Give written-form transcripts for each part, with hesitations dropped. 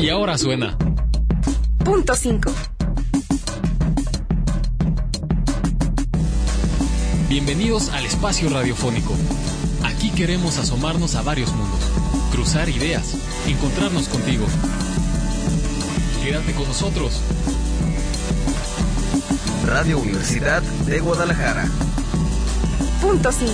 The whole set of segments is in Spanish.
Y ahora suena Punto 5. Bienvenidos al espacio radiofónico. Aquí queremos asomarnos a varios mundos, cruzar ideas, encontrarnos contigo. Quédate con nosotros. Radio Universidad de Guadalajara. Punto 5.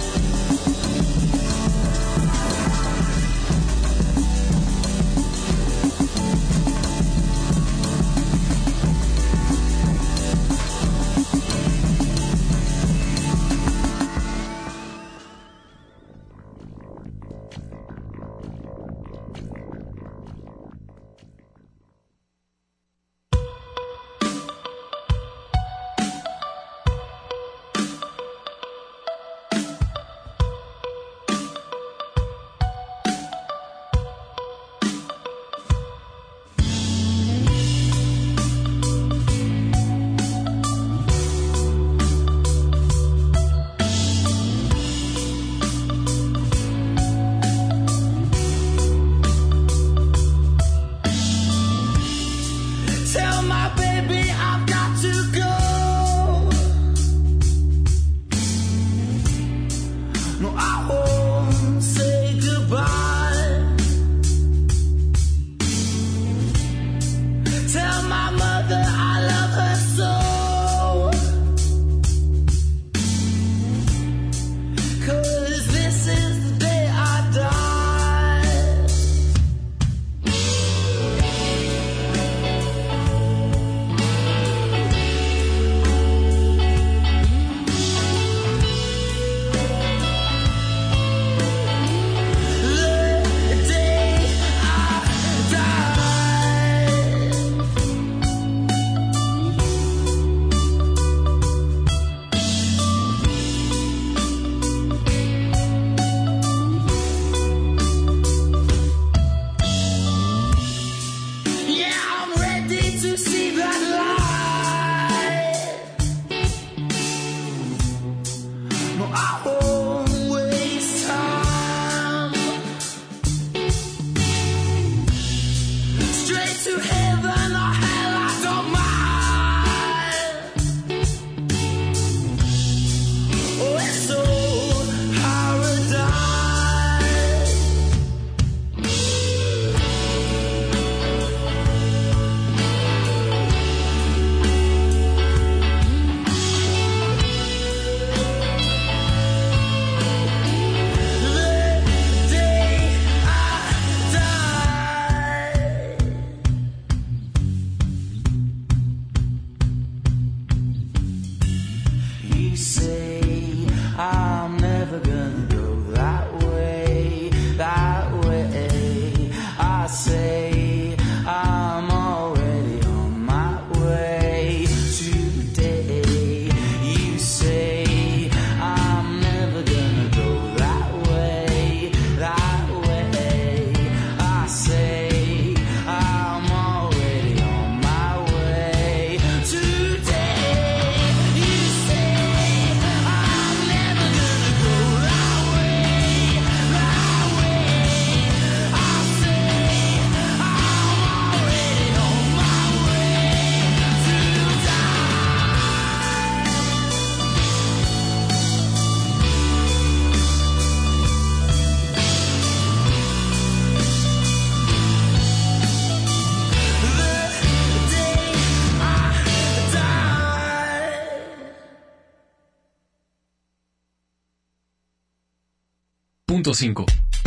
Punto 5.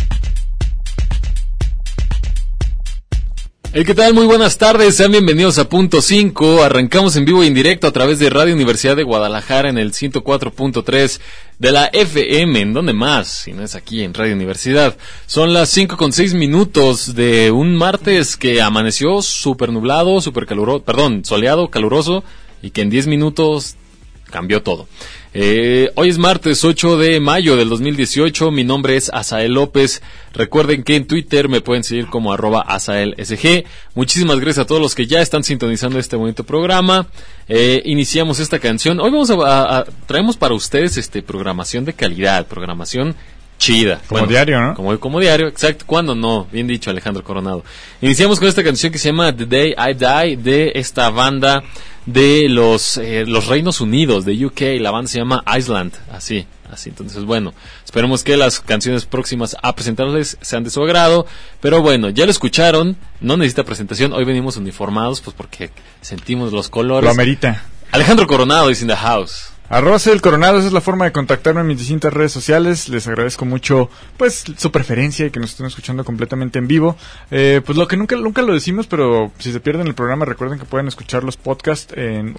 ¿Qué tal? Muy buenas tardes, sean bienvenidos a Punto 5. Arrancamos en vivo y en directo a través de Radio Universidad de Guadalajara en el 104.3 de la FM. ¿En dónde más? Si no es aquí en Radio Universidad. Son las 5:06 de un martes que amaneció súper nublado, soleado, caluroso, y que en 10 minutos cambió todo. Hoy es martes 8 de mayo del 2018. Mi nombre es Asael López. Recuerden que en Twitter me pueden seguir como @AsaelSG. Muchísimas gracias a todos los que ya están sintonizando este bonito programa. Iniciamos esta canción. Hoy traemos para ustedes programación de calidad, programación chida. Como diario, ¿no? Como diario, exacto. ¿Cuándo no? Bien dicho, Alejandro Coronado. Iniciamos con esta canción que se llama The Day I Die, de esta banda de los Reinos Unidos, de UK. La banda se llama Island, así. Entonces, bueno, esperemos que las canciones próximas a presentarles sean de su agrado. Pero bueno, ya lo escucharon, no necesita presentación. Hoy venimos uniformados, pues porque sentimos los colores. Lo amerita. Alejandro Coronado is in the house. @el Coronado, esa es la forma de contactarme en mis distintas redes sociales. Les agradezco mucho pues su preferencia y que nos estén escuchando completamente en vivo. Pues lo que nunca lo decimos, pero si se pierden el programa, recuerden que pueden escuchar los podcasts en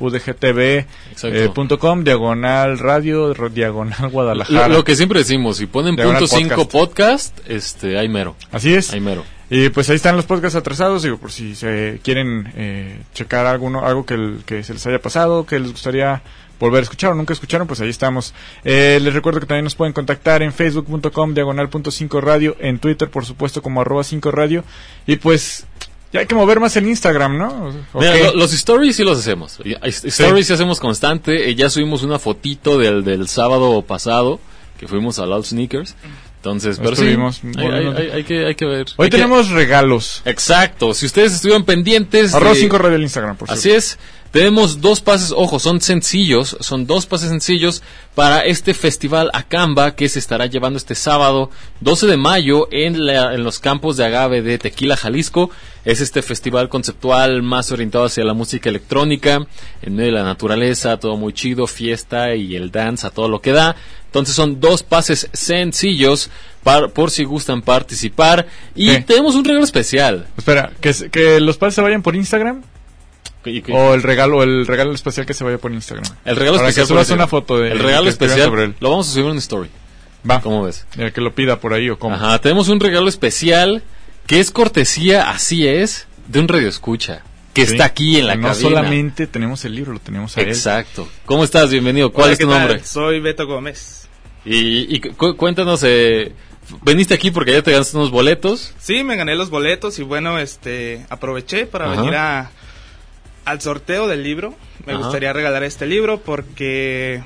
udgtv.com, diagonal radio, diagonal Guadalajara. Lo que siempre decimos, si ponen diagonal .5 podcast, ahí mero. Así es. Ahí mero. Y pues ahí están los podcasts atrasados, digo, por si se quieren checar algo que se les haya pasado, que les gustaría volver a escuchar o nunca escucharon, pues ahí estamos. Les recuerdo que también nos pueden contactar en facebook.com diagonal.5 radio, en Twitter por supuesto como @5radio, y pues ya hay que mover más el Instagram, ¿no? Mira, los stories sí los hacemos. Stories sí hacemos constante. Ya subimos una fotito del sábado pasado que fuimos a Loud Sneakers. Entonces, pero estuvimos, sí, hay que ver. Hoy tenemos regalos. Exacto. Si ustedes estuvieron pendientes @5 radio el Instagram, por así es. Tenemos 2 pases, ojo, son 2 pases sencillos para este festival Acamba que se estará llevando este sábado 12 de mayo en los campos de Agave de Tequila, Jalisco. Es este festival conceptual más orientado hacia la música electrónica, en medio de la naturaleza, todo muy chido, fiesta y el dance a todo lo que da. Entonces son 2 pases sencillos por si gustan participar. Y tenemos un regalo especial. Espera, que los pases se vayan por Instagram. O el regalo especial que se vaya por Instagram. El regalo especial. Para que subas una foto de. El regalo especial lo vamos a subir en una story. Va. ¿Cómo ves? Que lo pida por ahí o cómo. Ajá, tenemos un regalo especial que es cortesía, así es, de un radioescucha que está aquí en la cabina. No solamente tenemos el libro, lo tenemos a él. Exacto. ¿Cómo estás? Bienvenido. ¿Cuál es tu nombre? Soy Beto Gómez. Y cuéntanos, veniste aquí porque ya te ganaste unos boletos. Sí, me gané los boletos y bueno, aproveché para venir al sorteo del libro. Me gustaría regalar este libro porque...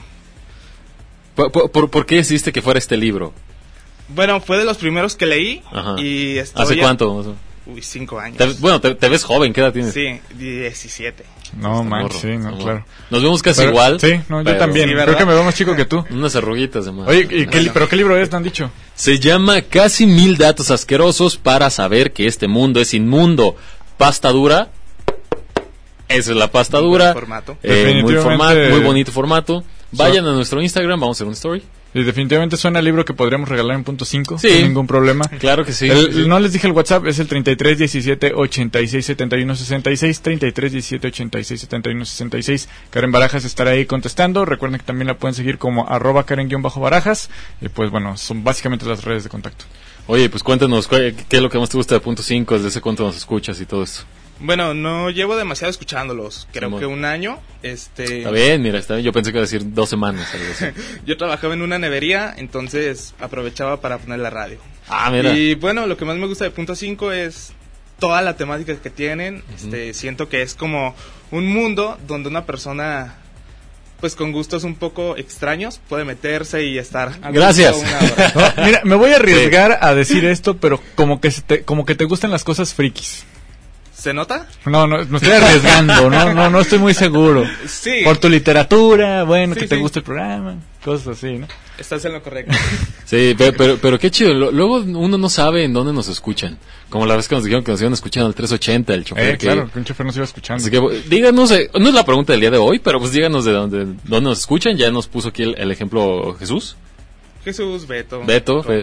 ¿Por qué decidiste que fuera este libro? Bueno, fue de los primeros que leí. Y ¿Hace cuánto? 5 años. Te ves joven, ¿qué edad tienes? Sí, 17. No, man, sí, no, claro. Nos vemos casi igual. Sí, no, yo también. Sí, creo que me veo más chico que tú. Unas arruguitas de más. Oye, ¿pero qué libro es? ¿Te han dicho? Se llama Casi 1000 datos asquerosos para saber que este mundo es inmundo. Pasta dura. Esa es la pasta dura. Muy bonito formato. Vayan a nuestro Instagram, vamos a hacer un story. Y definitivamente suena el libro que podríamos regalar en .5, sin ningún problema. Claro que sí. No les dije el WhatsApp, es el 33 17 86 71 66, 33 17 86 71 66. Karen Barajas estará ahí contestando. Recuerden que también la pueden seguir como @Karen_Barajas. Y pues bueno, son básicamente las redes de contacto. Oye, pues cuéntanos, ¿qué es lo que más te gusta de .5? ¿Desde hace cuánto nos escuchas y todo esto? Bueno, no llevo demasiado escuchándolos, creo que un año. Está bien, mira, está bien. Yo pensé que iba a decir 2 semanas. Algo así. Yo trabajaba en una nevería, entonces aprovechaba para poner la radio. Mira. Y bueno, lo que más me gusta de .5 es toda la temática que tienen. Siento que es como un mundo donde una persona, pues con gustos un poco extraños, puede meterse y estar. Gracias. Una hora. No, mira, me voy a arriesgar a decir esto, pero como que te gustan las cosas frikis. ¿Se nota? No, me estoy arriesgando, no estoy muy seguro. Sí. Por tu literatura, bueno, sí, que te guste el programa, cosas así, ¿no? Estás en lo correcto. Sí, pero qué chido. Luego uno no sabe en dónde nos escuchan. Como la vez que nos dijeron que nos iban escuchando al 380, el chofer. Claro, que un chofer nos iba escuchando. Así que díganos, no es la pregunta del día de hoy, pero pues díganos de dónde nos escuchan. Ya nos puso aquí el ejemplo Jesús. Jesús, Beto. Beto Gómez.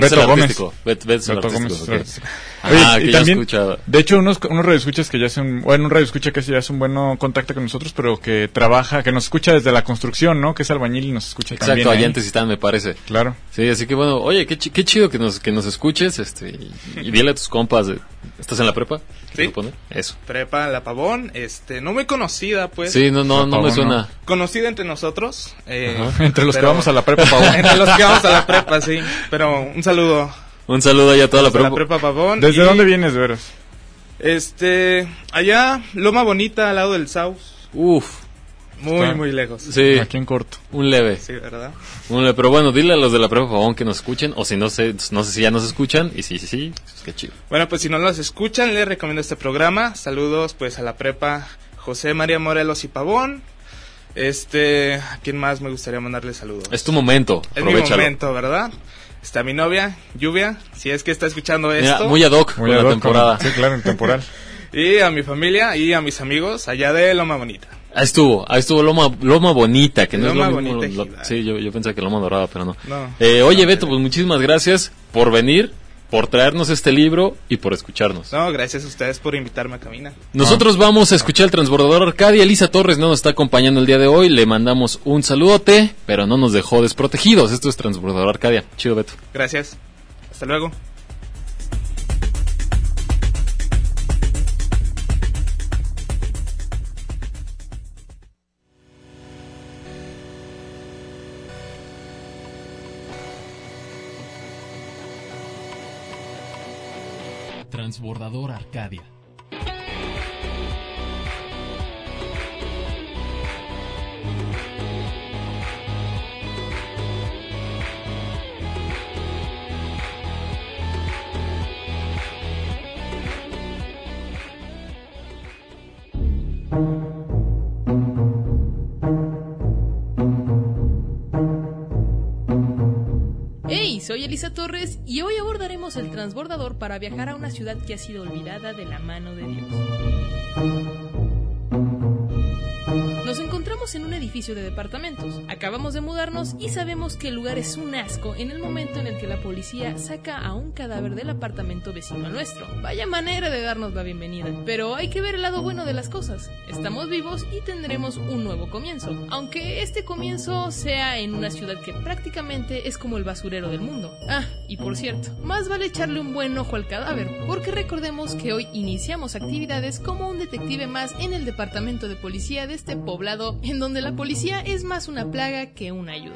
Beto es el artístico. Okay. Oye, y también, de hecho, unos radioescuchas que ya son, un radioescucha que ya es un buen contacto con nosotros, pero que trabaja, que nos escucha desde la construcción, ¿no? Que es albañil y nos escucha también. Exacto, allá en Tezistán, me parece. Claro. Sí, así que bueno, oye, qué chido que nos escuches, y dile a tus compas, ¿estás en la prepa? Sí. Eso. Prepa La Pavón, no muy conocida, pues. Sí, no me suena. No. Conocida entre nosotros. Entre los que vamos a la prepa Pavón. Entre los que vamos a la prepa, sí. Pero un saludo. Un saludo allá a toda la prepa Pavón. ¿Desde dónde vienes, de veras? Allá, Loma Bonita, al lado del Saus. Uf. Muy lejos. Sí, Aquí en corto. un leve. Sí, ¿verdad? Pero bueno, dile a los de la prepa, por favor, que nos escuchen, o si no sé si ya nos escuchan, y sí, pues qué chido. Bueno, pues si no los escuchan, les recomiendo este programa. Saludos pues a la prepa José María Morelos y Pavón. ¿A quién más me gustaría mandarle saludos? Es tu momento, Es mi aprovechalo. momento, ¿verdad? Está mi novia, Lluvia, si es que está escuchando esto. Mira, muy ad hoc con la temporada. Sí, claro, en temporal. Y a mi familia y a mis amigos allá de Loma Bonita. Ahí estuvo Loma Bonita, que no Loma es lo mismo. Bonita, Ejidal. Sí, yo pensaba que Loma Dorada, pero no. No. Oye, Beto, pues muchísimas gracias por venir, por traernos este libro y por escucharnos. No, gracias a ustedes por invitarme a caminar. Nosotros vamos a escuchar el Transbordador Arcadia. Elisa Torres no nos está acompañando el día de hoy. Le mandamos un saludote, pero no nos dejó desprotegidos. Esto es Transbordador Arcadia. Chido, Beto. Gracias. Hasta luego. Transbordador Arcadia. Hey, soy Elisa Torres y hoy abordaremos el transbordador para viajar a una ciudad que ha sido olvidada de la mano de Dios. Nos encontramos en un edificio de departamentos. Acabamos de mudarnos y sabemos que el lugar es un asco en el momento en el que la policía saca a un cadáver del apartamento vecino al nuestro. Vaya manera de darnos la bienvenida. Pero hay que ver el lado bueno de las cosas. Estamos vivos y tendremos un nuevo comienzo. Aunque este comienzo sea en una ciudad que prácticamente es como el basurero del mundo. Ah, y por cierto, más vale echarle un buen ojo al cadáver, porque recordemos que hoy iniciamos actividades como un detective más en el departamento de policía de este poblado, en donde la policía es más una plaga que una ayuda.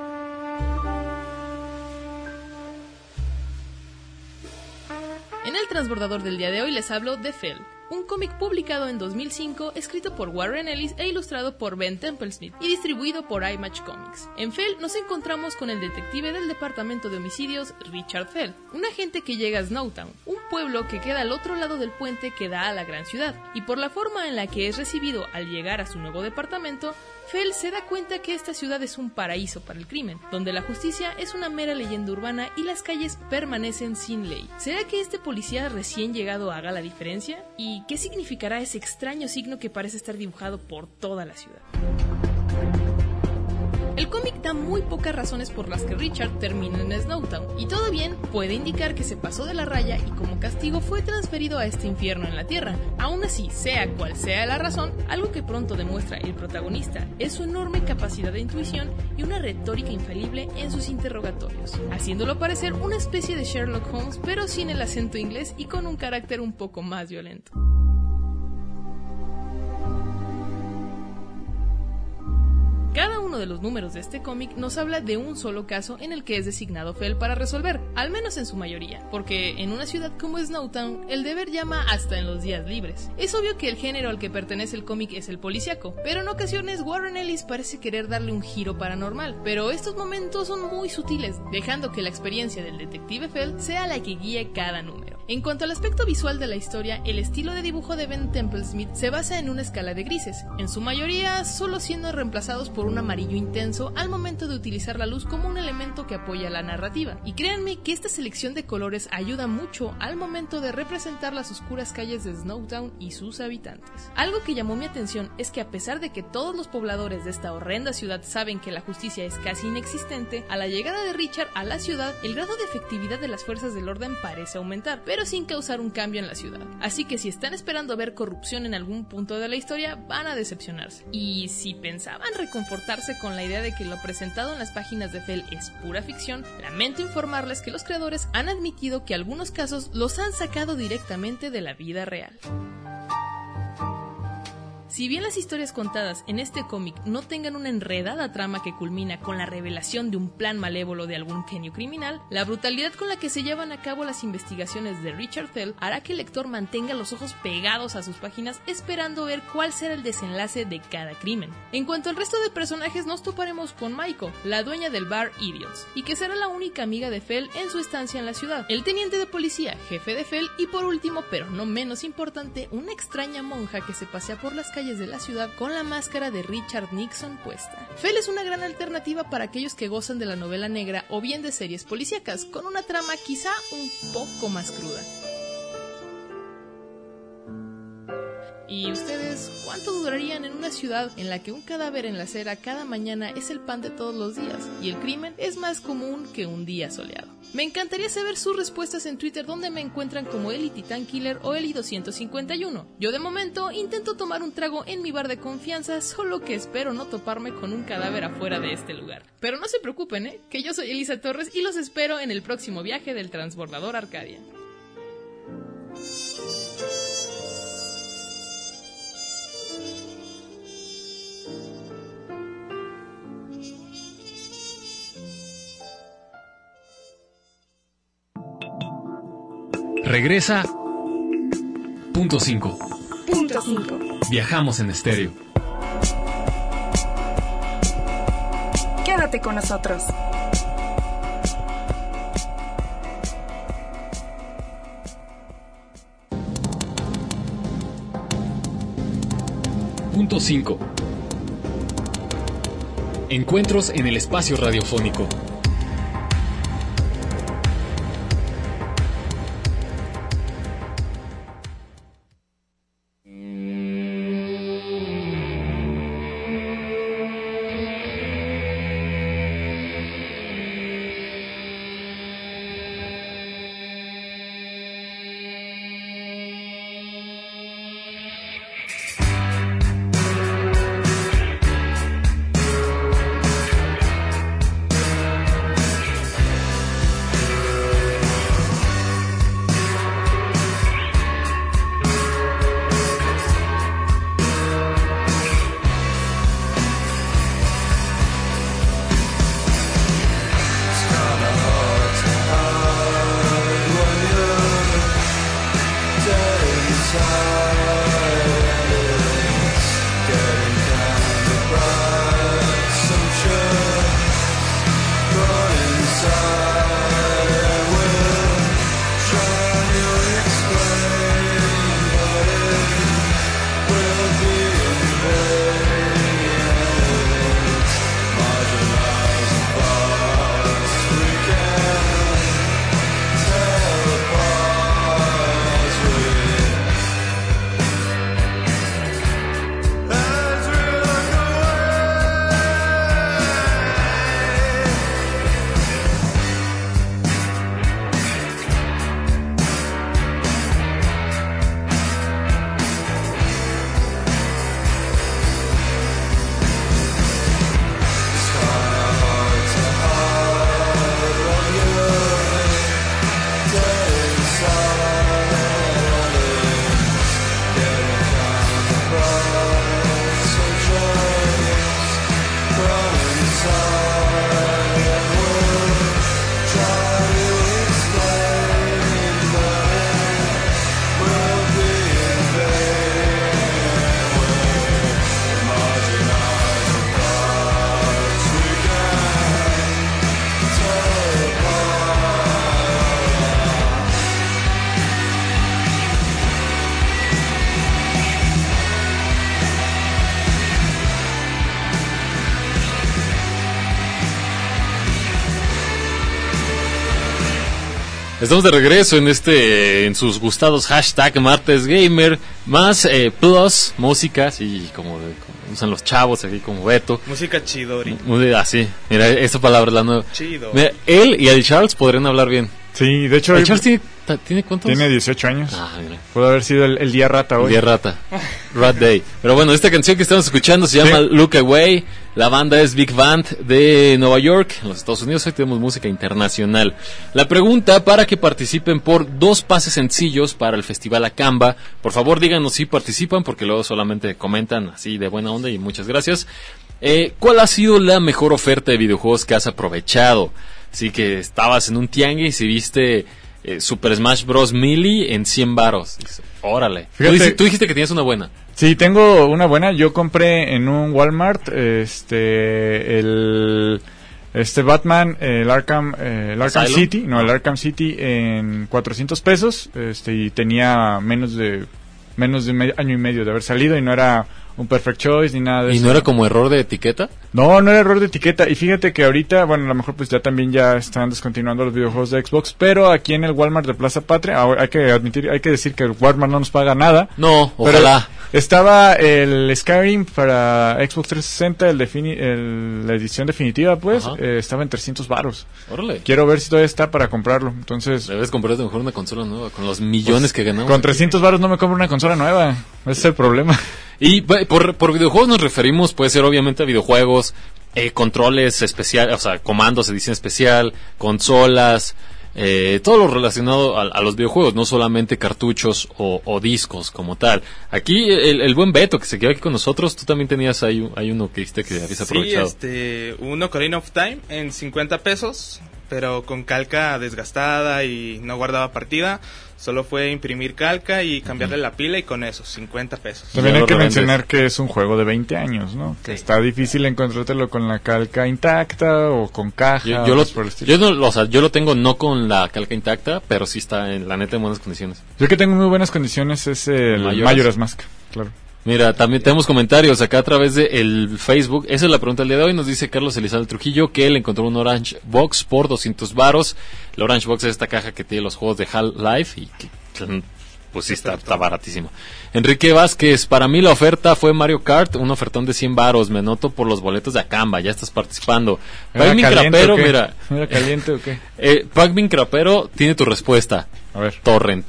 En el transbordador del día de hoy les hablo de Fell, un cómic publicado en 2005, escrito por Warren Ellis e ilustrado por Ben Templesmith y distribuido por Image Comics. En Fell nos encontramos con el detective del departamento de homicidios, Richard Fell, un agente que llega a Snowtown, un pueblo que queda al otro lado del puente que da a la gran ciudad, y por la forma en la que es recibido al llegar a su nuevo departamento, Fell se da cuenta que esta ciudad es un paraíso para el crimen, donde la justicia es una mera leyenda urbana y las calles permanecen sin ley. ¿Será que este policía recién llegado haga la diferencia? ¿Y qué significará ese extraño signo que parece estar dibujado por toda la ciudad? El cómic da muy pocas razones por las que Richard termina en Snowtown, y todo bien puede indicar que se pasó de la raya y como castigo fue transferido a este infierno en la tierra. Aún así, sea cual sea la razón, algo que pronto demuestra el protagonista es su enorme capacidad de intuición y una retórica infalible en sus interrogatorios, haciéndolo parecer una especie de Sherlock Holmes pero sin el acento inglés y con un carácter un poco más violento. Cada uno de los números de este cómic nos habla de un solo caso en el que es designado Fell para resolver, al menos en su mayoría, porque en una ciudad como Snowtown, el deber llama hasta en los días libres. Es obvio que el género al que pertenece el cómic es el policíaco, pero en ocasiones Warren Ellis parece querer darle un giro paranormal, pero estos momentos son muy sutiles, dejando que la experiencia del detective Fell sea la que guíe cada número. En cuanto al aspecto visual de la historia, el estilo de dibujo de Ben Templesmith se basa en una escala de grises, en su mayoría solo siendo reemplazados por un amarillo intenso al momento de utilizar la luz como un elemento que apoya la narrativa. Y créanme que esta selección de colores ayuda mucho al momento de representar las oscuras calles de Snowtown y sus habitantes. Algo que llamó mi atención es que a pesar de que todos los pobladores de esta horrenda ciudad saben que la justicia es casi inexistente, a la llegada de Richard a la ciudad, el grado de efectividad de las fuerzas del orden parece aumentar, pero sin causar un cambio en la ciudad. Así que si están esperando ver corrupción en algún punto de la historia, van a decepcionarse. Y si pensaban reconfortarse con la idea de que lo presentado en las páginas de Fell es pura ficción, lamento informarles que los creadores han admitido que algunos casos los han sacado directamente de la vida real. Si bien las historias contadas en este cómic no tengan una enredada trama que culmina con la revelación de un plan malévolo de algún genio criminal, la brutalidad con la que se llevan a cabo las investigaciones de Richard Fell hará que el lector mantenga los ojos pegados a sus páginas esperando ver cuál será el desenlace de cada crimen. En cuanto al resto de personajes, nos toparemos con Maiko, la dueña del bar Idiots, y que será la única amiga de Fell en su estancia en la ciudad, el teniente de policía, jefe de Fell, y por último, pero no menos importante, una extraña monja que se pasea por las calles de la ciudad con la máscara de Richard Nixon puesta. Fell es una gran alternativa para aquellos que gozan de la novela negra o bien de series policíacas, con una trama quizá un poco más cruda. ¿Y ustedes cuánto durarían en una ciudad en la que un cadáver en la acera cada mañana es el pan de todos los días y el crimen es más común que un día soleado? Me encantaría saber sus respuestas en Twitter, donde me encuentran como Eli Titan Killer o Eli251. Yo de momento intento tomar un trago en mi bar de confianza, solo que espero no toparme con un cadáver afuera de este lugar. Pero no se preocupen, que yo soy Elisa Torres y los espero en el próximo viaje del Transbordador Arcadia. Regresa Punto 5. Punto 5. Viajamos en estéreo. Quédate con nosotros. Punto 5. Encuentros en el espacio radiofónico. Estamos de regreso en sus gustados hashtag Martes Gamer, más plus música, y como usan los chavos aquí como Beto. Música chidori. Así, mira, esa palabra es la nueva. Chido. Mira, él y el Charles podrían hablar bien. Sí, de hecho... ¿El Charles tiene cuántos? Tiene 18 años. Ah, mira. Puede haber sido el día rata hoy. El día rata. Rat Day. Pero bueno, esta canción que estamos escuchando se llama Look Away. La banda es Big Band de Nueva York, en los Estados Unidos. Hoy tenemos música internacional. La pregunta para que participen por 2 pases sencillos para el Festival Acamba. Por favor, díganos si participan, porque luego solamente comentan así de buena onda y muchas gracias. ¿Cuál ha sido la mejor oferta de videojuegos que has aprovechado? Así que estabas en un tianguis y viste Super Smash Bros. Melee en 100 varos. Órale. Tú dijiste que tenías una buena. Sí, tengo una buena. Yo compré en un Walmart Batman, el Arkham City, el Arkham City en 400 pesos, y tenía menos de año y medio de haber salido y no era un Perfect Choice ni nada de eso. ¿Y no era como error de etiqueta? No era error de etiqueta. Y fíjate que ahorita, bueno, a lo mejor pues ya están descontinuando los videojuegos de Xbox, pero aquí en el Walmart de Plaza Patria, hay que decir que el Walmart no nos paga nada. No, ojalá. Estaba el Skyrim para Xbox 360, la edición definitiva, pues, estaba en 300 varos. Órale. Quiero ver si todavía está para comprarlo. Entonces, debes comprarte mejor una consola nueva con los millones que ganamos. Con 300 varos no me compro una consola nueva. Ese es el problema. Y por videojuegos nos referimos, puede ser obviamente a videojuegos, controles especiales, o sea, comandos, edición especial, consolas, todo lo relacionado a los videojuegos, no solamente cartuchos o discos como tal. Aquí el buen Beto, que se quedó aquí con nosotros, tú también tenías hay uno que dijiste que habías aprovechado. Sí, un Ocarina of Time en 50 pesos, pero con calca desgastada y no guardaba partida. Solo fue imprimir calca y cambiarle la pila y con eso, 50 pesos. También hay que mencionar que es un juego de 20 años, ¿no? Sí. Que está difícil encontrártelo con la calca intacta o con caja. Yo lo tengo no con la calca intacta, pero sí está en la neta en buenas condiciones. Yo que tengo muy buenas condiciones es el Majora's Mask, claro. Mira, también tenemos comentarios acá a través de el Facebook. Esa es la pregunta del día de hoy. Nos dice Carlos Elizalde Trujillo que él encontró un Orange Box por 200 varos. El Orange Box es esta caja que tiene los juegos de Half-Life y que pues sí está baratísimo. Enrique Vázquez, para mí la oferta fue Mario Kart, un ofertón de 100 varos. Me anoto por los boletos de Acamba, ya estás participando. Pacmin Crapero, mira. ¿Era caliente o qué? Pacmin Crapero tiene tu respuesta. A ver. Torrent.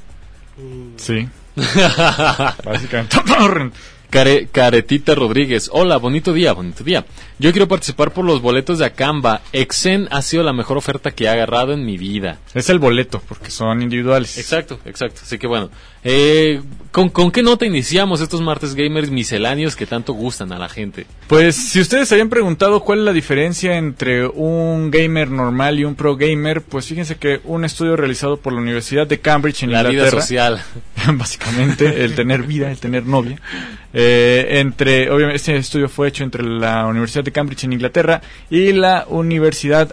Sí. Básicamente Torrent. Caretita Rodríguez, hola, bonito día. Yo quiero participar por los boletos de Acamba. Exen ha sido la mejor oferta que he agarrado en mi vida. Es el boleto, porque son individuales. Exacto. Así que bueno, ¿con qué nota iniciamos estos martes gamers misceláneos que tanto gustan a la gente? Pues si ustedes habían preguntado cuál es la diferencia entre un gamer normal y un pro gamer, pues fíjense que un estudio realizado por la Universidad de Cambridge en Inglaterra, vida social, básicamente el tener vida, el tener novia, obviamente este estudio fue hecho entre la Universidad de Cambridge en Inglaterra y la Universidad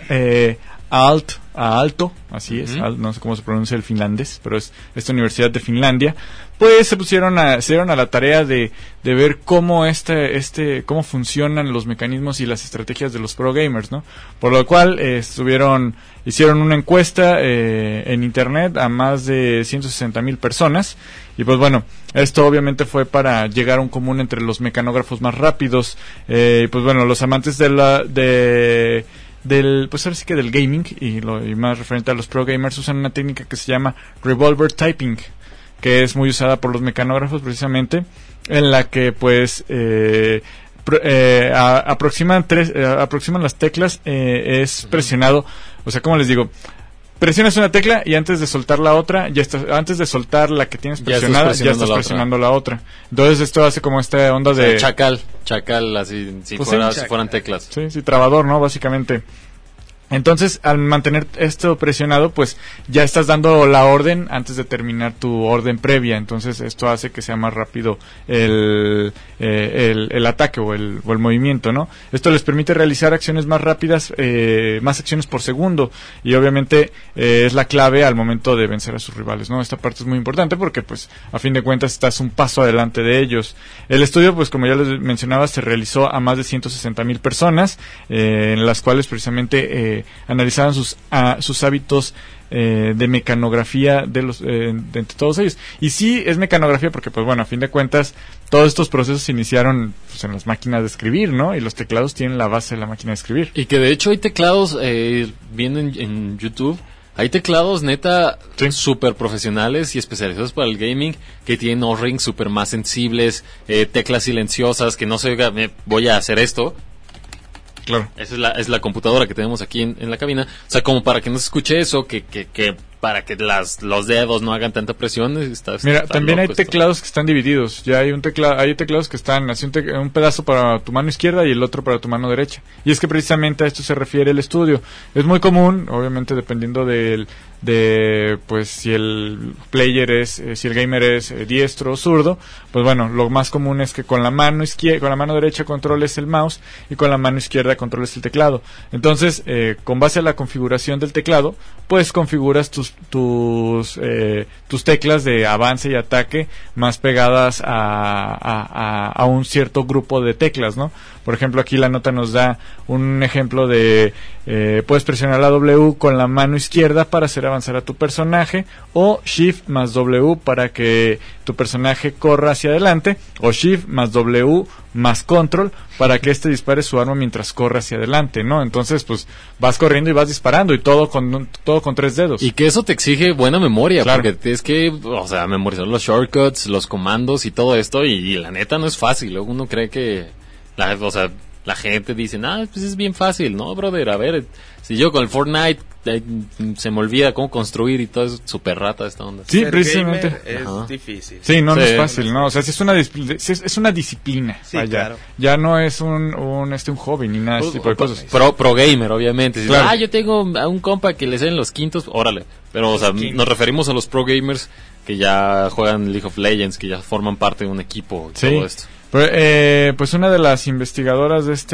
Aalto, así es, no sé cómo se pronuncia el finlandés, pero es esta Universidad de Finlandia. Pues se dieron a la tarea de ver cómo cómo funcionan los mecanismos y las estrategias de los pro gamers, ¿no? Por lo cual hicieron una encuesta en internet a más de 160,000 personas. Y pues bueno, esto obviamente fue para llegar a un común entre los mecanógrafos más rápidos. Pues bueno, los amantes pues ahora sí que del gaming y más referente a los pro gamers usan una técnica que se llama revolver typing, que es muy usada por los mecanógrafos precisamente, en la que pues aproximan las teclas, es presionado, o sea, ¿cómo les digo? Presionas una tecla y antes de soltar la otra, antes de soltar la que tienes presionada, ya estás presionando la otra. Entonces esto hace como esta onda de chacal, así, si fueran teclas. Sí, trabador, ¿no? Básicamente. Entonces, al mantener esto presionado, pues ya estás dando la orden antes de terminar tu orden previa. Entonces, esto hace que sea más rápido el ataque o el movimiento, ¿no? Esto les permite realizar acciones más rápidas, más acciones por segundo. Y obviamente es la clave al momento de vencer a sus rivales, ¿no? Esta parte es muy importante porque, pues, a fin de cuentas, estás un paso adelante de ellos. El estudio, pues, como ya les mencionaba, se realizó a más de 160,000 personas, en las cuales precisamente analizaban sus hábitos de mecanografía de entre todos ellos. Y sí es mecanografía porque, pues bueno, a fin de cuentas todos estos procesos se iniciaron pues, en las máquinas de escribir, ¿no? Y los teclados tienen la base de la máquina de escribir. Y que de hecho hay teclados, vienen en YouTube, Hay teclados neta Sí. super profesionales y especializados para el gaming que tienen O-rings super más sensibles, teclas silenciosas, que no se oiga, voy a hacer esto. Claro. Esa es la computadora que tenemos aquí en la cabina. O sea, como para que no se escuche eso, que para que los dedos no hagan tanta presión. Mira, también hay loco esto. teclados que están divididos. Ya hay hay teclados que están así un pedazo para tu mano izquierda y el otro para tu mano derecha. Y es que precisamente a esto se refiere el estudio. Es muy común, obviamente dependiendo pues si el player si el gamer es diestro o zurdo, pues bueno, lo más común es que con la mano derecha controles el mouse y con la mano izquierda controles el teclado. Entonces, con base a la configuración del teclado, pues configuras tus teclas de avance y ataque más pegadas a un cierto grupo de teclas, ¿no? Por ejemplo, aquí la nota nos da un ejemplo de puedes presionar la W con la mano izquierda para hacer avanzar a tu personaje, o Shift más W para que tu personaje corra hacia adelante, o Shift más W más Control para que este dispare su arma mientras corre hacia adelante, ¿no? Entonces, pues vas corriendo y vas disparando y todo con 3 dedos. Y que eso te exige buena memoria, Claro. porque tienes que, o sea, memorizar los shortcuts, los comandos y todo esto, y la neta no es fácil. Luego uno cree que, la gente dice, pues es bien fácil. No, brother, a ver, si yo con el Fortnite se me olvida cómo construir y todo, es súper rata esta onda. Sí, Ser precisamente. gamer es Ajá. difícil. Sí, no Sí. es fácil, ¿no? O sea, es una disciplina. Sí, vaya. claro. Ya no es un hobby ni nada de ese tipo de cosas. Pro gamer, obviamente. Si Claro. yo tengo a un compa que le salen los quintos, órale. Pero, o sea, Quintos. nos referimos a los pro gamers que ya juegan League of Legends, que ya forman parte de un equipo y Sí. todo esto. Pero, pues una de las investigadoras de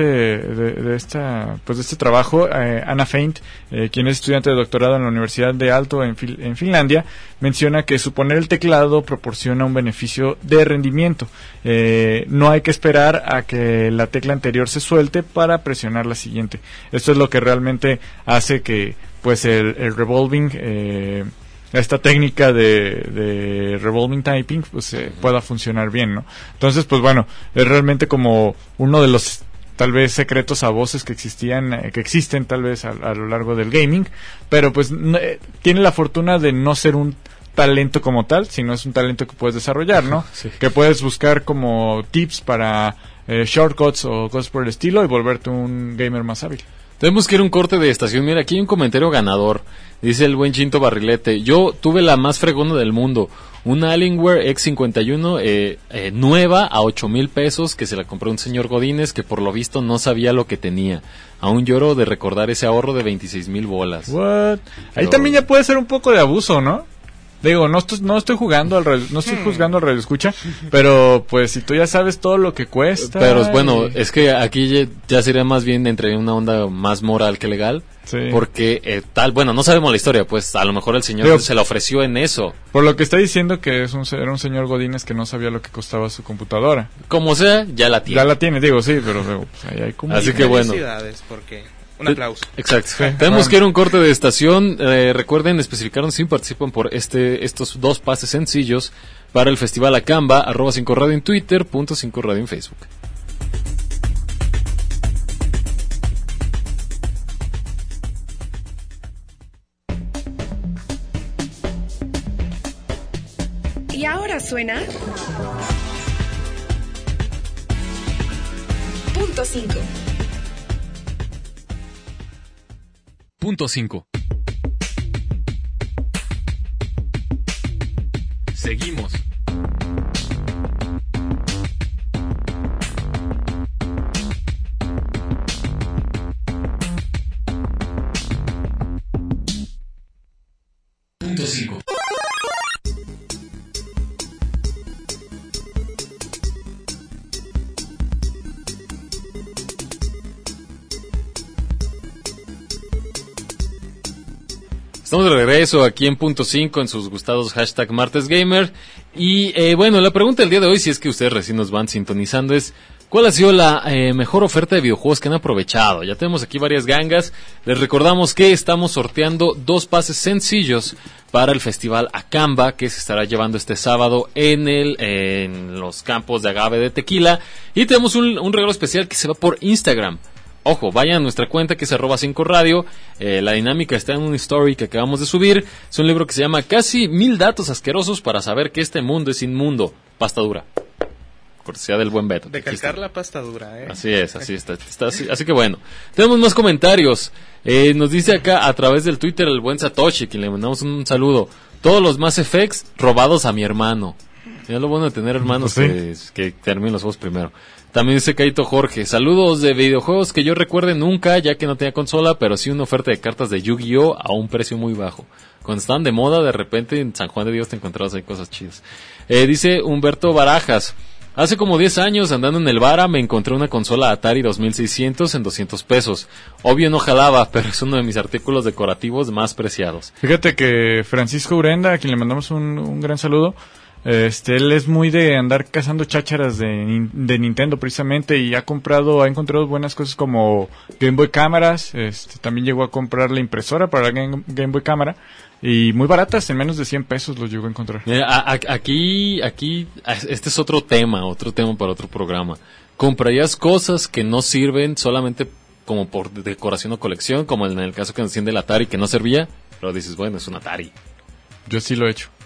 este trabajo, Anna Feint, quien es estudiante de doctorado en la Universidad de Aalto en Finlandia, menciona que suponer el teclado proporciona un beneficio de rendimiento. No hay que esperar a que la tecla anterior se suelte para presionar la siguiente. Esto es lo que realmente hace que pues el revolving, esta técnica de revolving typing pues pueda funcionar bien, ¿no? Entonces, pues bueno, es realmente como uno de los tal vez secretos a voces que existen tal vez a lo largo del gaming, pero pues tiene la fortuna de no ser un talento como tal, sino es un talento que puedes desarrollar, ¿no? Sí. Que puedes buscar como tips para shortcuts o cosas por el estilo y volverte un gamer más hábil. Tenemos que ir a un corte de estación. Mira, aquí hay un comentario ganador. Dice el buen Chinto Barrilete: yo tuve la más fregona del mundo, una Alienware X51 nueva a 8,000 pesos, que se la compró un señor Godínez que por lo visto no sabía lo que tenía. Aún lloro de recordar ese ahorro de 26,000 bolas. What? Ahí Pero- también ya puede ser un poco de abuso, ¿no? Digo, no estoy juzgando al radio escucha, pero pues si tú ya sabes todo lo que cuesta. Pero bueno, y- es que aquí ya sería más bien entre una onda más moral que legal. Sí. Porque bueno, no sabemos la historia, pues a lo mejor el señor Digo, se la ofreció en eso. Por lo que está diciendo que era un señor Godínez que no sabía lo que costaba su computadora. Como sea, ya la tiene. Ya la tiene, digo, sí, pero pues, ahí hay como... Así que bueno. Felicidades, porque un aplauso. Exacto. Sí, Tenemos bueno. que ir a un corte de estación. Recuerden especificarnos si participan por estos 2 pases sencillos para el Festival Acamba, @5 Radio en Twitter, .5 Radio en Facebook. Y ahora suena punto 5. Punto 5. Seguimos. Punto 5. Estamos de regreso aquí en Punto 5 en sus gustados hashtag Martes Gamer. Y bueno, la pregunta del día de hoy, si es que ustedes recién nos van sintonizando, es ¿cuál ha sido la mejor oferta de videojuegos que han aprovechado? Ya tenemos aquí varias gangas. Les recordamos que estamos sorteando 2 pases sencillos para el Festival Acamba, que se estará llevando este sábado en los campos de Agave de Tequila. Y tenemos un regalo especial que se va por Instagram. ojo, vayan a nuestra cuenta que es @5radio. La dinámica está en una story que acabamos de subir. Es un libro que se llama Casi 1000 datos asquerosos para saber que este mundo es inmundo. Pasta dura. Cortesía del buen Beto. De calcar la pasta dura, Así es, así está así que bueno. Tenemos más comentarios. Nos dice acá a través del Twitter el buen Satoshi, que le mandamos un saludo. Todos los Mass Effects robados a mi hermano. Es lo bueno de tener hermanos que terminen los juegos primero. También dice Caito Jorge, saludos de videojuegos que yo recuerde nunca, ya que no tenía consola, pero sí una oferta de cartas de Yu-Gi-Oh a un precio muy bajo. Cuando estaban de moda, de repente en San Juan de Dios te encontrabas ahí cosas chidas. Dice Humberto Barajas, hace como 10 años andando en el Vara me encontré una consola Atari 2600 en $200. Obvio no jalaba, pero es uno de mis artículos decorativos más preciados. Fíjate que Francisco Urenda, a quien le mandamos un gran saludo, él es muy de andar cazando chácharas de Nintendo precisamente, y ha encontrado buenas cosas como Game Boy cámaras. También llegó a comprar la impresora para la Game Boy cámara, y muy baratas, en menos de $100 los llegó a encontrar. Aquí este es otro tema para otro programa. ¿Comprarías cosas que no sirven solamente como por decoración o colección, como en el caso que nos tiene el Atari, que no servía, pero dices, bueno, es un Atari? Yo sí lo he hecho.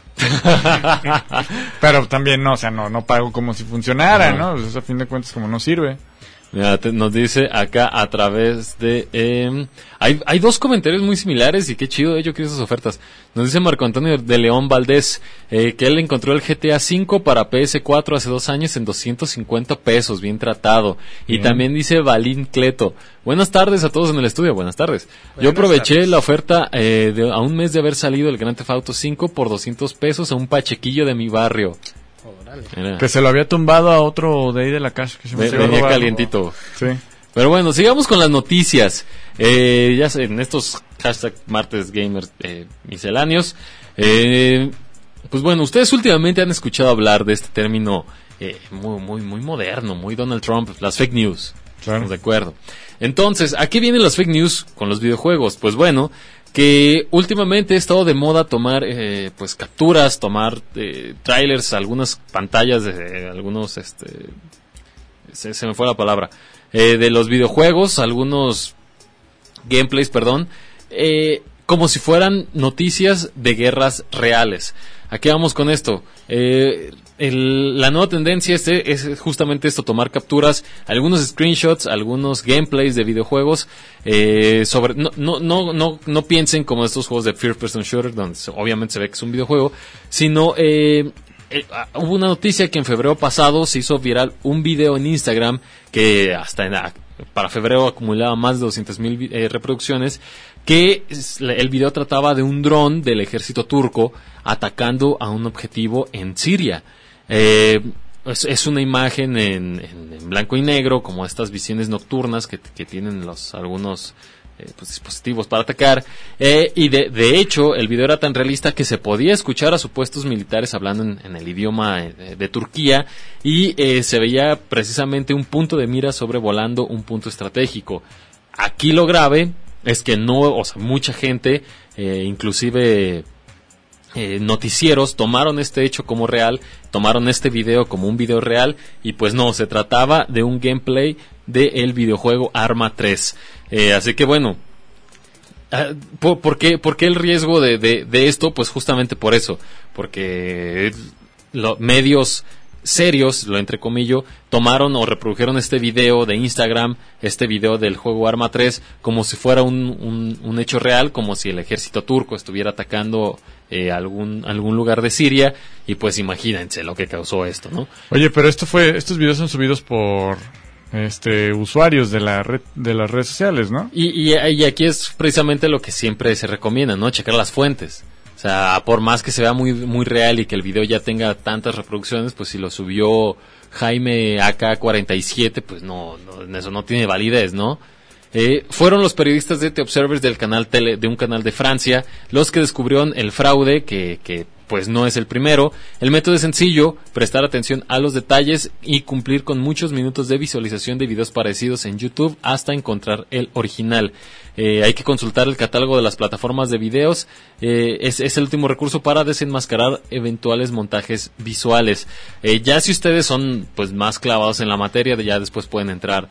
Pero también no pago como si funcionara, ¿no? Pues a fin de cuentas, como no sirve. Mira, nos dice acá a través de... hay dos comentarios muy similares y qué chido, yo quiero esas ofertas. Nos dice Marco Antonio de León Valdés que él encontró el GTA V para PS4 hace 2 años en $250, bien tratado. Y también dice Balín Cleto, buenas tardes a todos en el estudio, buenas tardes. Yo aproveché la oferta a un mes de haber salido el Grand Theft Auto 5 por $200 a un pachequillo de mi barrio. Mira. Que se lo había tumbado a otro de ahí de la casa. Que se venía calientito. Sí. Pero bueno, sigamos con las noticias. Ya sé, en estos hashtag martes gamers misceláneos. Pues bueno, ustedes últimamente han escuchado hablar de este término muy moderno, muy Donald Trump, las fake news. Claro. Estamos de acuerdo. Entonces, ¿a qué vienen las fake news con los videojuegos? Pues bueno, que últimamente ha estado de moda tomar pues capturas, tomar trailers, algunas pantallas de algunos se me fue la palabra, de los videojuegos, algunos gameplays, como si fueran noticias de guerras reales. ¿A qué vamos con esto? La nueva tendencia es justamente esto, tomar capturas, algunos screenshots, algunos gameplays de videojuegos, no piensen como estos juegos de first person shooter, donde obviamente se ve que es un videojuego, sino hubo una noticia que en febrero pasado se hizo viral un video en Instagram que para febrero acumulaba más de 200,000 reproducciones, que el video trataba de un dron del ejército turco atacando a un objetivo en Siria. Es una imagen en blanco y negro, como estas visiones nocturnas que tienen algunos dispositivos para atacar, y de hecho el video era tan realista que se podía escuchar a supuestos militares hablando en el idioma de Turquía, y se veía precisamente un punto de mira sobrevolando un punto estratégico. Aquí lo grave es que mucha gente, inclusive noticieros, tomaron este hecho como real, tomaron este video como un video real, y pues no, se trataba de un gameplay del videojuego Arma 3. Así que bueno, ¿por qué el riesgo de esto? Pues justamente por eso, porque medios serios, lo entrecomillo, tomaron o reprodujeron este video de Instagram, este video del juego Arma 3, como si fuera un hecho real, como si el ejército turco estuviera atacando algún lugar de Siria, y pues imagínense lo que causó esto, ¿no? Oye, pero estos videos son subidos por usuarios de las redes sociales, ¿no? Y aquí es precisamente lo que siempre se recomienda, ¿no? Checar las fuentes. O sea, por más que se vea muy, muy real y que el video ya tenga tantas reproducciones, pues si lo subió Jaime AK47, pues no, eso no tiene validez, ¿no? Fueron los periodistas de The Observer de un canal de Francia los que descubrieron el fraude, que pues no es el primero. El método es sencillo: prestar atención a los detalles y cumplir con muchos minutos de visualización de videos parecidos en YouTube hasta encontrar el original. Hay que consultar el catálogo de las plataformas de videos. Es el último recurso para desenmascarar eventuales montajes visuales. Ya si ustedes son pues más clavados en la materia, ya después pueden entrar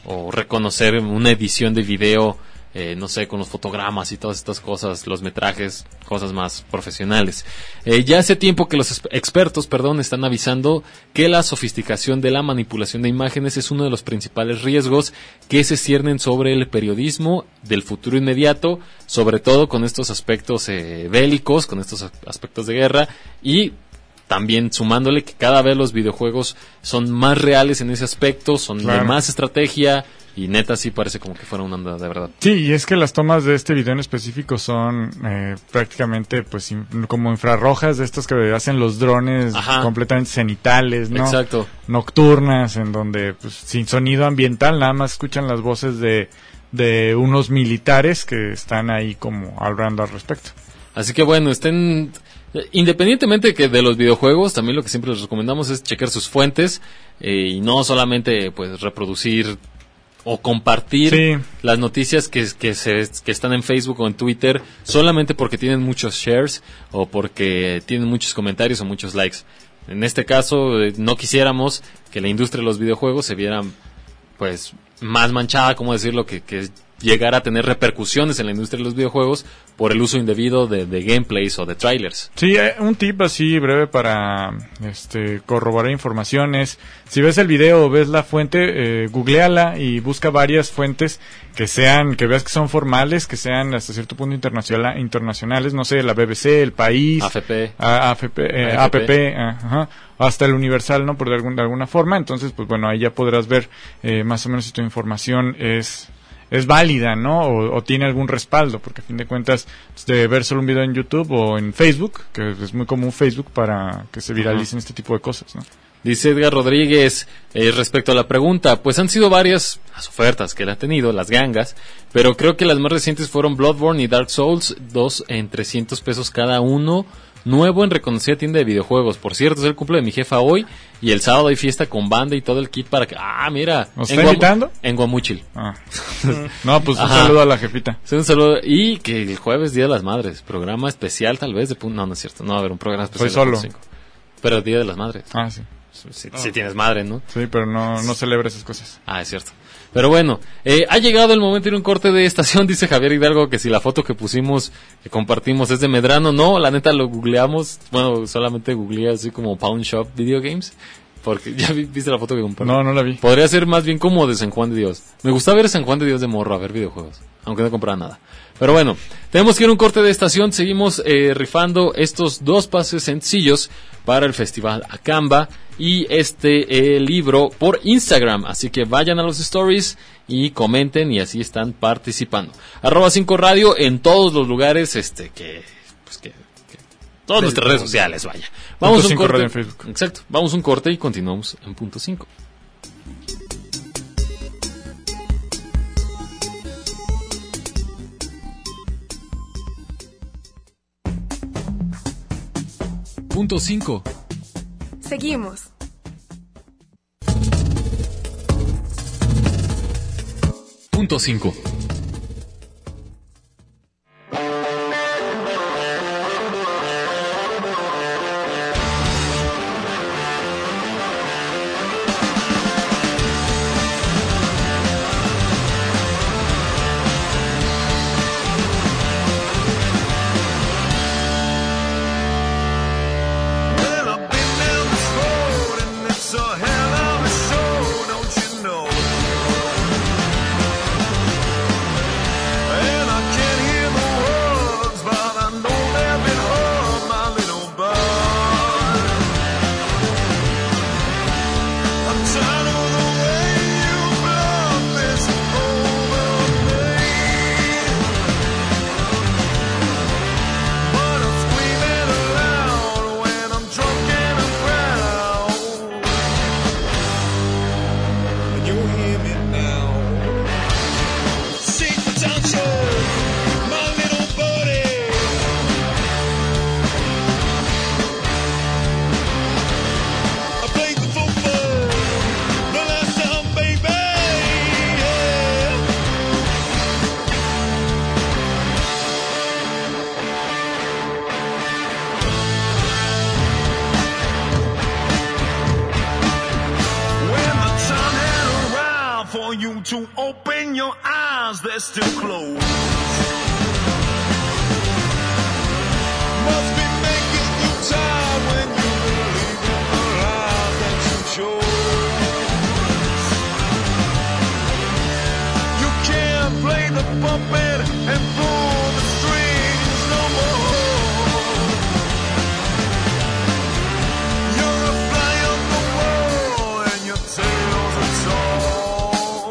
o reconocer una edición de video, no sé, con los fotogramas y todas estas cosas, los metrajes, cosas más profesionales. Ya hace tiempo que los expertos, están avisando que la sofisticación de la manipulación de imágenes es uno de los principales riesgos que se ciernen sobre el periodismo del futuro inmediato, sobre todo con estos aspectos bélicos, con estos aspectos de guerra, y también sumándole que cada vez los videojuegos son más reales en ese aspecto, son de más estrategia. Y neta sí parece como que fuera una onda de verdad. Sí, y es que las tomas de este video en específico son prácticamente pues como infrarrojas de estas que hacen los drones. Ajá. Completamente cenitales, ¿no? Exacto. Nocturnas, en donde pues sin sonido ambiental, nada más escuchan las voces de unos militares que están ahí como hablando al respecto. Así que bueno, independientemente que de los videojuegos, también lo que siempre les recomendamos es checar sus fuentes y no solamente pues reproducir o compartir las noticias que están en Facebook o en Twitter solamente porque tienen muchos shares o porque tienen muchos comentarios o muchos likes. En este caso, no quisiéramos que la industria de los videojuegos se viera pues más manchada, como decirlo, que llegara a tener repercusiones en la industria de los videojuegos por el uso indebido de gameplays o de trailers. Sí, un tip así breve para corroborar informaciones. Si ves el video o ves la fuente, googleala y busca varias fuentes que veas que son formales, que sean hasta cierto punto internacionales, no sé, la BBC, El País, AFP, ajá, hasta el Universal, ¿no? Por de alguna forma. Entonces, pues bueno, ahí ya podrás ver más o menos si tu información es válida, ¿no? O tiene algún respaldo, porque a fin de cuentas, de ver solo un video en YouTube o en Facebook, que es muy común Facebook para que se viralicen este tipo de cosas, ¿no? Dice Edgar Rodríguez, respecto a la pregunta, pues han sido varias las ofertas que él ha tenido, las gangas, pero creo que las más recientes fueron Bloodborne y Dark Souls, 2 en $300 cada uno, nuevo en reconocida tienda de videojuegos. Por cierto, es el cumple de mi jefa hoy y el sábado hay fiesta con banda y todo el kit para que... Ah, mira. ¿Nos está invitando? En Guamúchil. No, pues un saludo a la jefita. Sí, un saludo. Y que el jueves, Día de las Madres. Programa especial tal vez de... No, no es cierto. No va a haber un programa especial. Soy solo. Pero Día de las Madres. Ah, sí. Si tienes madre, ¿no? Sí, pero no celebra esas cosas. Ah, es cierto. Pero bueno, ha llegado el momento de ir a un corte de estación, dice Javier Hidalgo, que si la foto que pusimos, que compartimos es de Medrano. No, la neta lo googleamos, bueno, solamente googleé así como Pawn Shop Video Games, porque ya viste la foto que compartí. No la vi. Podría ser más bien como de San Juan de Dios. Me gusta ver San Juan de Dios de morro, a ver videojuegos, aunque no compraba nada. Pero bueno, tenemos que ir a un corte de estación, seguimos rifando estos 2 pases sencillos para el Festival Acamba y libro por Instagram, así que vayan a los stories y comenten y así están participando. @5radio en todos los lugares, todas nuestras redes sociales, vaya. Vamos a un corte. En Facebook. Exacto, vamos a un corte y continuamos en punto 5. Punto 5. Seguimos. Punto 5. Open your eyes, they're still closed. Must be making you tired when you believe in the life that you chose. You can't play the puppet and pull the strings no more. You're a fly on the wall and your tail's a tall.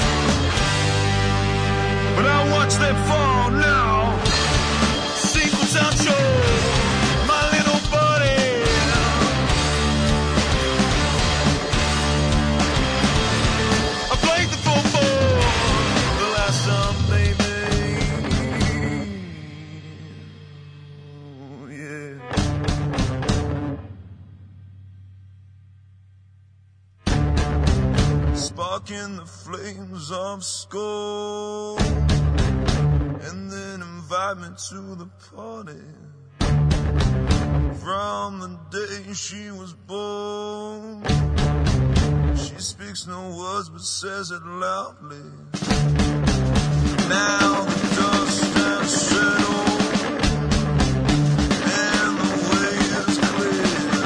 But I watch them fall now. Secrets out your my little buddy. I played the football the last time, baby. Yeah. Sparking the flames of scorn, and then invite me to the party. From the day she was born, she speaks no words but says it loudly. Now the dust has settled and the way is clear.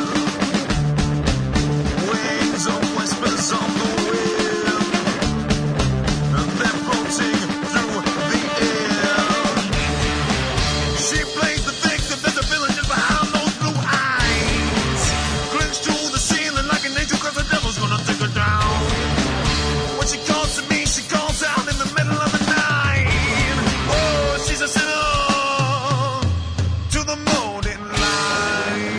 Wings of whispers on the wind, and they're floating through the air. She plays the victim, there's a villain just behind those blue eyes. Clenched to the ceiling like an angel, cause the devil's gonna take her down. When she calls to me, she calls out in the middle of the night. Oh, she's a sinner to the morning light.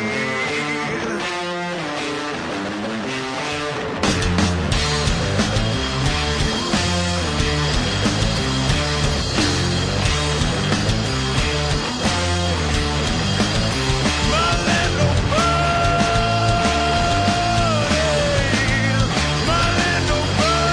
My little birdie, my little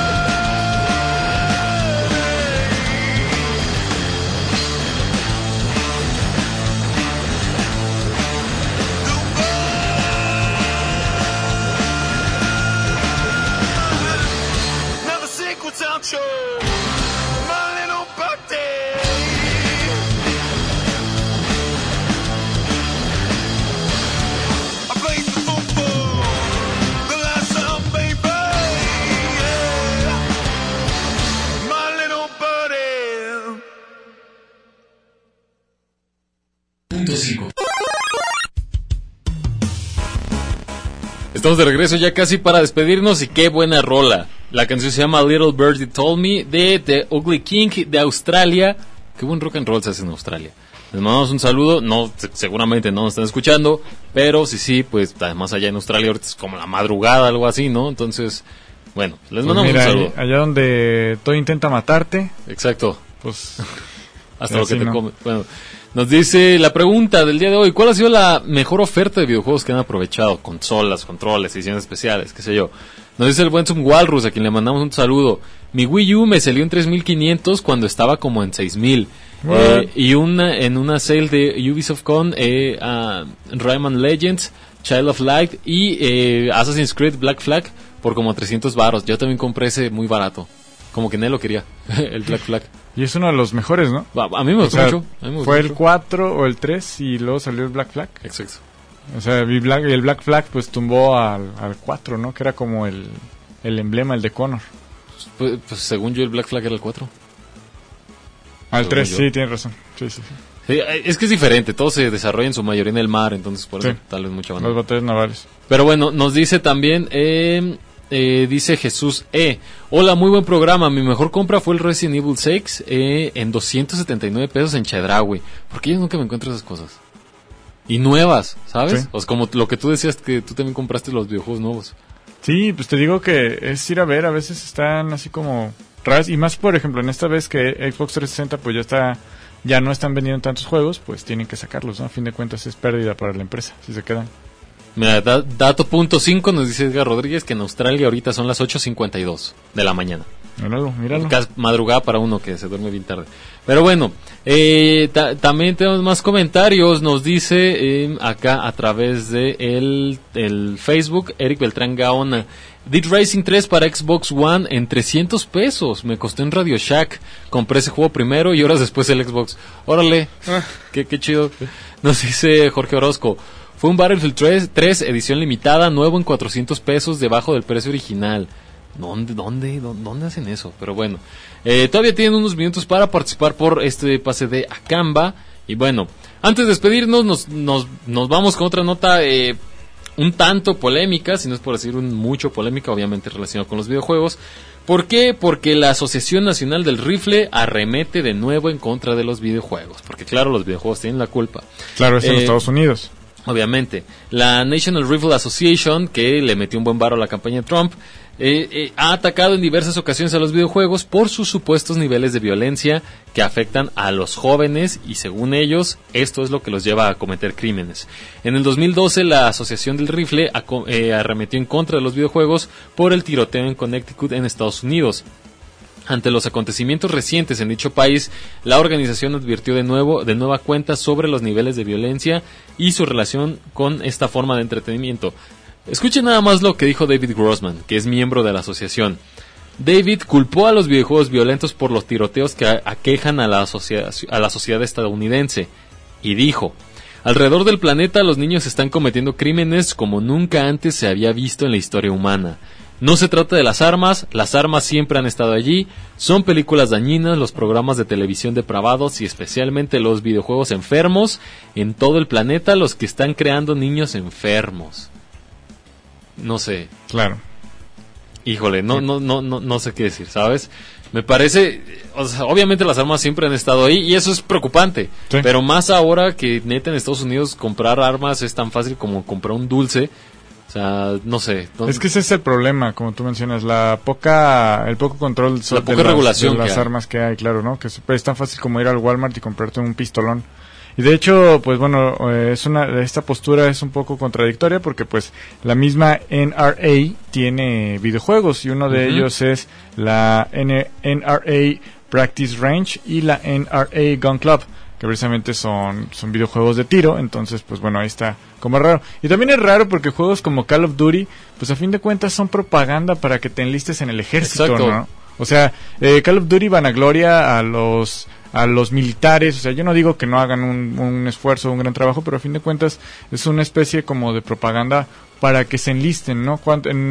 birdie. Now the secret's out, show my little birdie. I played the football the last time, baby. Yeah. My little birdie. Estamos de regreso ya casi para despedirnos y qué buena rola. La canción se llama Little Birdie Told Me de The Ugly King de Australia. Qué buen rock and roll se hace en Australia. Les mandamos un saludo, no, seguramente no nos están escuchando, pero sí, pues además allá en Australia ahorita es como la madrugada, algo así, ¿no? Entonces, bueno, les mandamos Pues mira, un saludo. allá donde todo intenta matarte, Exacto, pues hasta lo así que te no. come. Bueno, nos dice la pregunta del día de hoy: ¿cuál ha sido la mejor oferta de videojuegos que han aprovechado? Consolas, controles, ediciones especiales, qué sé yo. Nos dice el buen Zoom Walrus, a quien le mandamos un saludo. Mi Wii U me salió en 3.500 cuando estaba como en 6.000. Y en una sale de Ubisoft Con, Rayman Legends, Child of Light y Assassin's Creed Black Flag por como 300 varos. Yo también compré ese muy barato. Como que nadie lo quería, el Black Flag. y es uno de los mejores, ¿no? A mí me gustó O sea, mucho. A mí me gustó fue el mucho. 4 o el 3 y luego salió el Black Flag. Exacto. O sea, y el Black Flag pues tumbó al 4, ¿no? Que era como el emblema, el de Connor. Pues según yo el Black Flag era el 4. Al Según 3, yo. sí, tienes razón. Sí. Sí, es que es diferente, todo se desarrolla en su mayoría en el mar, entonces por eso Sí. tal vez mucha Las banda. batallas navales. Pero bueno, nos dice también, dice Jesús hola, muy buen programa, mi mejor compra fue el Resident Evil 6 en 279 pesos en Chedraui. Porque yo nunca me encuentro esas cosas. Y nuevas, ¿sabes? Sí. O sea, como lo que tú decías, que tú también compraste los videojuegos nuevos. Sí, pues te digo que es ir a ver, a veces están así como raras, y más por ejemplo en esta vez que Xbox 360 pues ya no están vendiendo tantos juegos, pues tienen que sacarlos, ¿no? A fin de cuentas es pérdida para la empresa si se quedan. Mira, dato punto 5 nos dice Edgar Rodríguez que en Australia ahorita son las 8:52 de la mañana. Míralo. Madrugada para uno que se duerme bien tarde. Pero bueno, también tenemos más comentarios. Nos dice acá a través de el Facebook, Eric Beltrán Gaona. Dead Racing 3 para Xbox One en $300. Me costó en Radio Shack. Compré ese juego primero y horas después el Xbox. Órale, qué chido. Nos dice Jorge Orozco. Fue un Battlefield 3 edición limitada, nuevo en $400, debajo del precio original. ¿Dónde hacen eso? Pero bueno, todavía tienen unos minutos para participar por este pase de Acamba. Y bueno, antes de despedirnos, nos vamos con otra nota un tanto polémica, si no es por decir mucho polémica, obviamente relacionada con los videojuegos. ¿Por qué? Porque la Asociación Nacional del Rifle arremete de nuevo en contra de los videojuegos. Porque claro, los videojuegos tienen la culpa. Claro, es en Estados Unidos. Obviamente. La National Rifle Association, que le metió un buen varo a la campaña de Trump, ha atacado en diversas ocasiones a los videojuegos por sus supuestos niveles de violencia que afectan a los jóvenes y según ellos esto es lo que los lleva a cometer crímenes. En el 2012 la Asociación del Rifle arremetió en contra de los videojuegos por el tiroteo en Connecticut en Estados Unidos. Ante los acontecimientos recientes en dicho país, la organización advirtió de nueva cuenta sobre los niveles de violencia y su relación con esta forma de entretenimiento. Escuchen nada más lo que dijo David Grossman, que es miembro de la asociación. David culpó a los videojuegos violentos por los tiroteos que aquejan a la sociedad estadounidense y dijo: alrededor del planeta los niños están cometiendo crímenes como nunca antes se había visto en la historia humana. No se trata de las armas siempre han estado allí, son películas dañinas, los programas de televisión depravados y especialmente los videojuegos enfermos en todo el planeta, los que están creando niños enfermos. No sé. Claro. Híjole, no sé qué decir, ¿sabes? Me parece, o sea, obviamente las armas siempre han estado ahí y eso es preocupante, sí. Pero más ahora que neta en Estados Unidos comprar armas es tan fácil como comprar un dulce. O sea, no sé. Es que ese es el problema, como tú mencionas, el poco control la poca regulación de las armas que hay, claro, ¿no? Que es tan fácil como ir al Walmart y comprarte un pistolón. Y de hecho, pues bueno, esta postura es un poco contradictoria porque pues la misma NRA tiene videojuegos y uno de ellos es la NRA Practice Range y la NRA Gun Club, que precisamente son videojuegos de tiro. Entonces pues bueno, ahí está como raro. Y también es raro porque juegos como Call of Duty pues a fin de cuentas son propaganda para que te enlistes en el ejército. Exacto. ¿No? O sea, Call of Duty vanagloria a los militares. O sea, yo no digo que no hagan un esfuerzo, un gran trabajo, pero a fin de cuentas es una especie como de propaganda para que se enlisten, ¿no?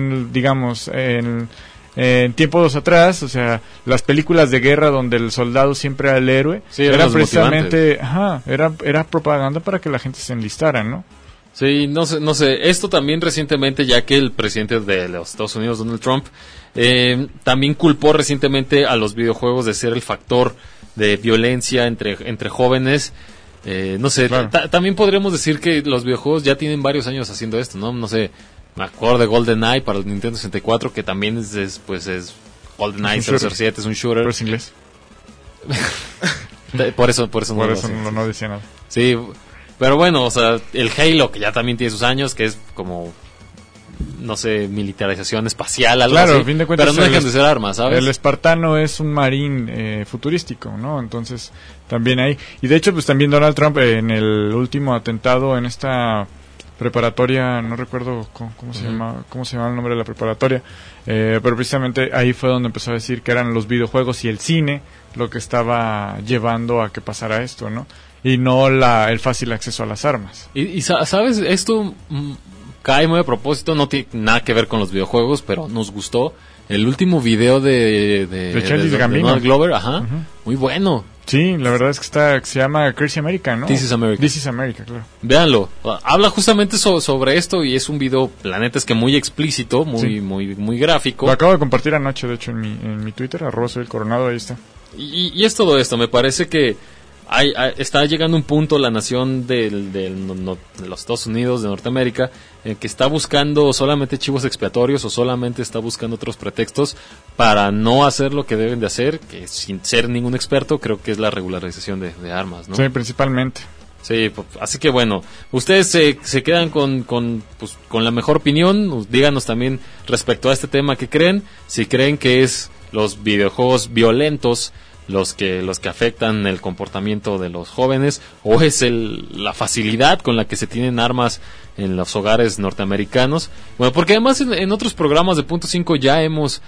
En tiempos atrás, o sea, las películas de guerra donde el soldado siempre era el héroe, sí, era precisamente, era propaganda para que la gente se enlistara, ¿no? Sí, no sé. Esto también recientemente, ya que el presidente de los Estados Unidos, Donald Trump, también culpó recientemente a los videojuegos de ser el factor de violencia entre jóvenes. No sé, claro. También podríamos decir que los videojuegos ya tienen varios años haciendo esto, ¿no? No sé, me acuerdo de GoldenEye para el Nintendo 64, que también es GoldenEye 007, es un shooter. Pero es inglés. por eso no decía nada. Sí, pero bueno, o sea, el Halo, que ya también tiene sus años, que es como, no sé, militarización espacial, algo así, a fin de cuentas, pero no dejan de ser armas, ¿sabes? El espartano es un marín futurístico, ¿no? Entonces, también hay. Y de hecho, pues también Donald Trump en el último atentado en esta preparatoria, no recuerdo cómo se llama el nombre de la preparatoria, pero precisamente ahí fue donde empezó a decir que eran los videojuegos y el cine lo que estaba llevando a que pasara esto, ¿no? Y no el fácil acceso a las armas. Y ¿sabes? Esto cae muy a propósito, no tiene nada que ver con los videojuegos, pero nos gustó el último video de Donald Glover, muy bueno. Sí, la verdad es que se llama Crazy America, ¿no? This is America. This is America, claro. Véanlo, habla justamente sobre esto y es un video, la neta es que muy explícito, muy gráfico. Lo acabo de compartir anoche, de hecho, en mi Twitter, @soyelcoronado, ahí está. Y es todo esto, me parece que está llegando un punto la nación de los Estados Unidos, de Norteamérica, que está buscando solamente chivos expiatorios o solamente está buscando otros pretextos para no hacer lo que deben de hacer, que sin ser ningún experto, creo que es la regularización de armas, ¿no? Sí, principalmente. Sí, así que bueno, ustedes se quedan con la mejor opinión. Díganos también respecto a este tema qué creen, si creen que es los videojuegos violentos los que afectan el comportamiento de los jóvenes, o es la facilidad con la que se tienen armas en los hogares norteamericanos. Bueno, porque además en otros programas de Punto 5 ya hemos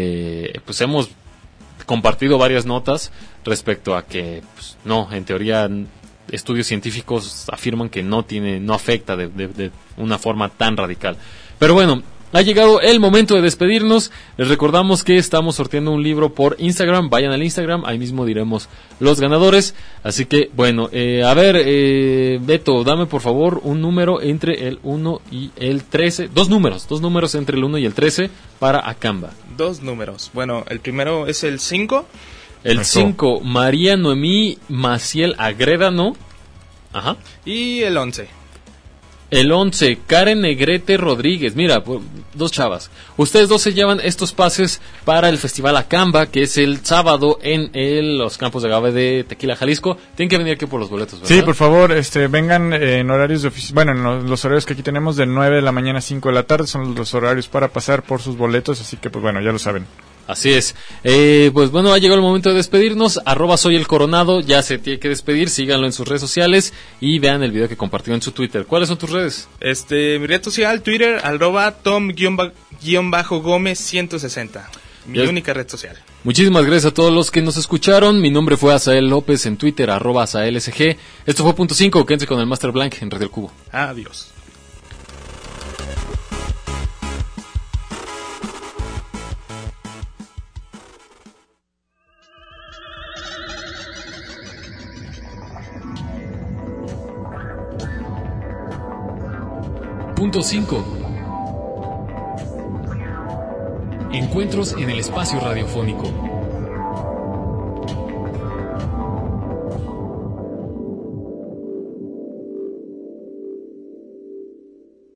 compartido varias notas respecto a que pues, no, en teoría estudios científicos afirman que no afecta de una forma tan radical. Pero bueno, ha llegado el momento de despedirnos. Les recordamos que estamos sorteando un libro por Instagram. Vayan al Instagram, ahí mismo diremos los ganadores. Así que, bueno, Beto, dame por favor un número entre el 1 y el 13. Dos números entre el 1 y el 13 para Acamba. 2 números. Bueno, el primero es el 5. El 5, María Noemí Maciel Agrédano. Ajá. Y el 11. El 11, Karen Negrete Rodríguez. Mira, 2 chavas. Ustedes 2 se llevan estos pases para el Festival Acamba, que es el sábado en los campos de agave de Tequila, Jalisco. Tienen que venir aquí por los boletos, ¿verdad? Sí, por favor, vengan en horarios de oficina. Bueno, en los horarios que aquí tenemos de 9 de la mañana a 5 de la tarde son los horarios para pasar por sus boletos, así que pues bueno, ya lo saben. Así es. Pues bueno, ha llegado el momento de despedirnos. @soyelcoronado, ya se tiene que despedir. Síganlo en sus redes sociales y vean el video que compartió en su Twitter. ¿Cuáles son tus redes? Mi red social, Twitter, @tom_Gómez160. Mi única red social. Muchísimas gracias a todos los que nos escucharon. Mi nombre fue Asael López en Twitter, @AsaelSG. Esto fue Punto 5. Quédense con el Master Blank en Radio El Cubo. Adiós. Punto 5. Encuentros en el espacio radiofónico.